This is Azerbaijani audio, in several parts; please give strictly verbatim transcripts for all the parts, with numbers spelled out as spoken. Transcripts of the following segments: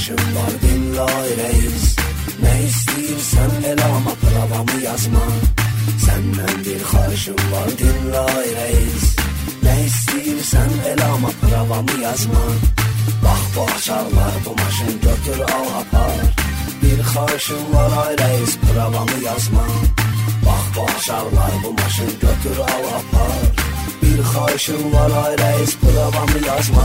xahişim var, dinlə ay reis. Nə istəyirsən elə ama pravamı yazma. Səndən bir xahişim var, dinlə ay reis. Nə istəyirsən elə ama pravamı yazma. Bax bu açarlar, bu maşın götür al apar. Bir xahişim var ay reis, pravamı yazma. Bax bu açarlar, bu maşın götür al apar. Bir xahişim var ay reis, pravamı yazma.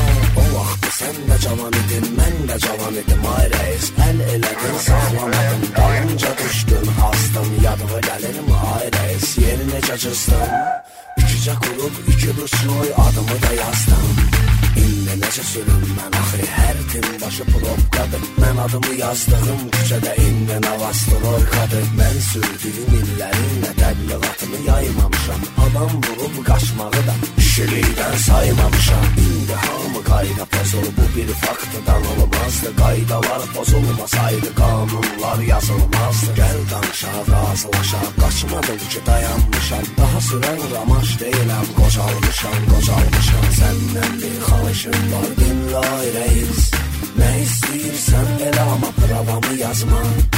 O vaxtı sən də cavan idin, mən də cavan idim ay reis. Əl elədin, saxlamadım, dalınca düşdün, azdım. Yadıma gəlir mi ay reis, yeri necə cızdım. İkicə qurub, iki rüsnoy adımı da yazdım. İndi necə sürüm mən axı, hər tim başı probkadır. Mən adımı yazdığım küçədə indi navastroykadır. Mən sürdüyüm illərin də təbliğatını yaymamışam. Adam vurub qaçmağı da kişilikdən saymamışam. İndi hamı qayda pozul, bu bir faktdan olmazdı. Qaydalar pozulmasaydı, qanunlar yazılmazdı. Gəl danışaq, razılaşaq, qaçmadım ki dayanmışam. Daha sürən ramaş deyiləm, qocalmışam, qocalmışam. Səndən bir xahişim var, dinlə ay reis. Nə istəyirsən elə ama pravamı yazma.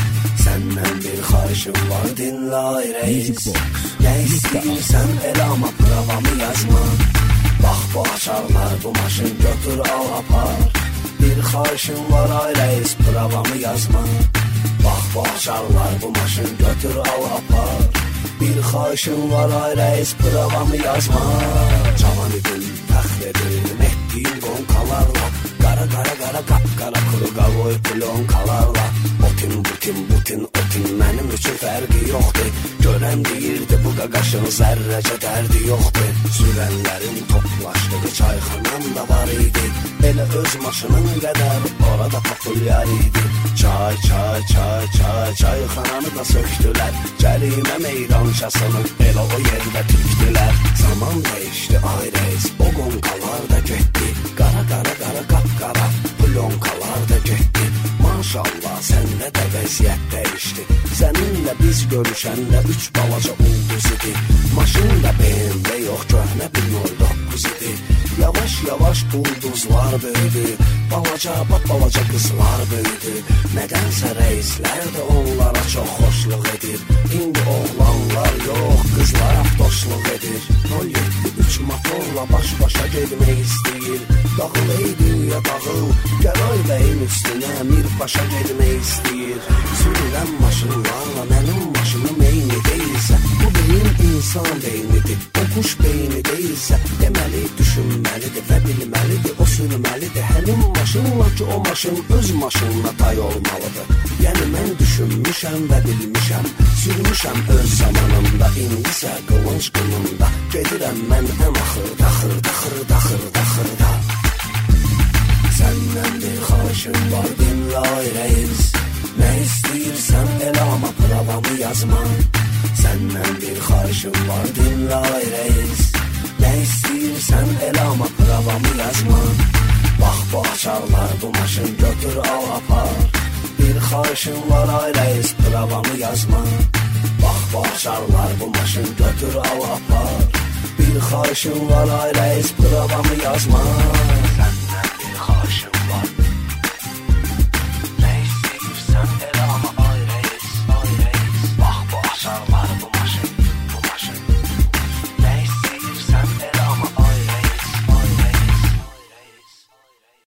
Səndən bir xahişim var, dinlə ay reis. Nə istəyirsən elə ama pravamı yazma. Bax bu açarlar, bu maşın götür al apar. Bir xahişim var ay reis, pravamı yazma. Bax bu açarlar, bu maşın götür al apar. Bir xahişim var ay reis, pravamı yazma. Cavan idim, fəxr edirdim etdiyim qonqalarla. Qara qara qara qapqara kuru qavoy plonkalarla. Otin butin butin otin mənim üçün fərqi yoxdur. Görən deyirdi bu qaqaşın zərrəcə dərdi yoxdur. Sürənlərin toplaşdığı çayxanam da var idi. Elə öz maşının qədər orada populyar idi. Çay çay çay çay çayxananı da söktülər. Cərimə meydançasını elə o yerdə tikdilər. Zaman dəyişdi ay reis, o qonqalar da getdi. Qara qara qara qapqara plonkalar da getdi. Maşallah səndə də vəziyyət dəyişdi. Səninlə biz görüşəndə üç balaca ulduz idi. Maşın da B M W yox, köhnə bir nol doqquz idi. Yavaş yavaş ulduzlar böyüdü. Balaca balaca qızlar böyüdü. Nədənsə reislər də onlara çox xoşluq edir. İndi oğlanlar yox, qızlar avtoşluq edir. nol yeddi üç motorla baş-başa getmək istəyir. Dağıl ey dünya dağıl, gəl ay bəyin üstünə bir başa getmək istəyir. Sürülən maşınlarla mənim maşınım eyni deyilsə, bu beyin insan beynidir, o quş beyni deyilsə, deməli düşünməlidir və bilməlidir, o sürməlidir. Həmin maşınla ki o maşın öz maşınına tay olmalıdır. Yəni mən düşünmüşəm və bilmişəm, sürmüşəm öz zamanımda, indisə qılınc qınımda. Gedirəm mən ən axır, daxır, daxır, daxır, daxırda. Səndən bir xahişim var, dinlə ay reis. Nə istəyirsən elə ama pravamı yazma. Səndən bir xahişim var, dinlə ay reis. Nə istəyirsən elə ama pravamı yazma. Bax bu açarlar, bu maşın götür al apar. Bir xahişim var ay reis, pravamı yazma. Bax bu açarlar, bu maşın götür al apar. Bir xahişim var ay reis, pravamı yazma.